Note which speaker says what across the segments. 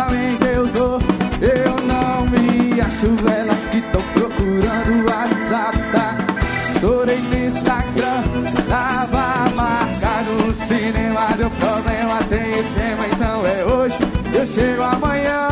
Speaker 1: realmente eu tô. Eu não me acho, elas que tão procurando o WhatsApp, tá? Estourei no Instagram, tava marcado no cinema. Deu problema, tem esquema, então é hoje, eu chego amanhã.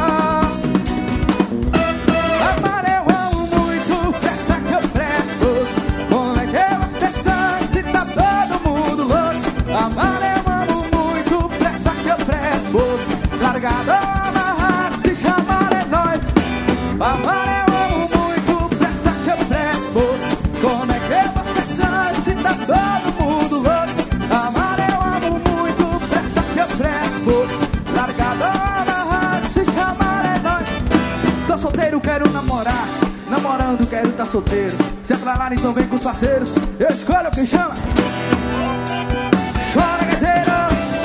Speaker 1: Amar eu amo muito, presta que eu presto. Como é que você sabe se tá todo mundo louco? Amar eu amo muito, presta que eu presto. Largado ou amarrado, se chamar é nóis. Amar eu amo muito, presta que eu presto. Como é que você sabe se tá todo mundo louco? Amar eu amo muito, presta que eu presto. Largado ou amarrado, se chamar é nóis. Tô solteiro, quero namorar. Namorando, quero tá solteiro. Se é pra lá, então vem com os parceiros. Eu escolho quem chama. Chora, gaiteiro.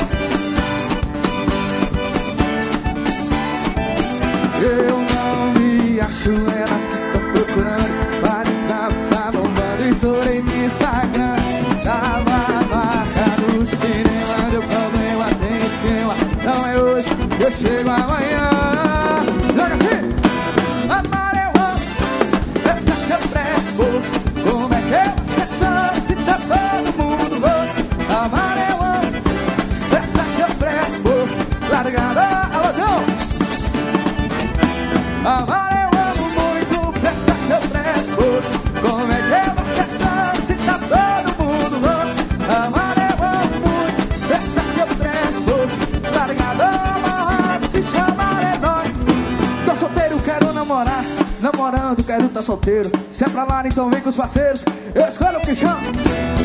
Speaker 1: Eu não me acho, elas tão procurando. WhatsApp tá bombando, estourei no Instagram. Tava marcado no cinema, deu problema, tem esquema. Não é hoje, eu chego amanhã. Joga assim. Amar eu amo, essa que eu presto. Como é que você sabe se tá todo mundo louco? Amar eu amo, essa que eu presto. Largada, alô, João. Amar eu amo muito, presta que eu presto. Como é que você sabe se tá todo mundo louco? Amar eu amo muito, presta que eu presto. Largado, amarrado, se chamar é nóis. Tô solteiro, quero namorar. Namorando, quero tá solteiro. Se é pra lá, então vem com os parceiros. Eu escolho o que chama.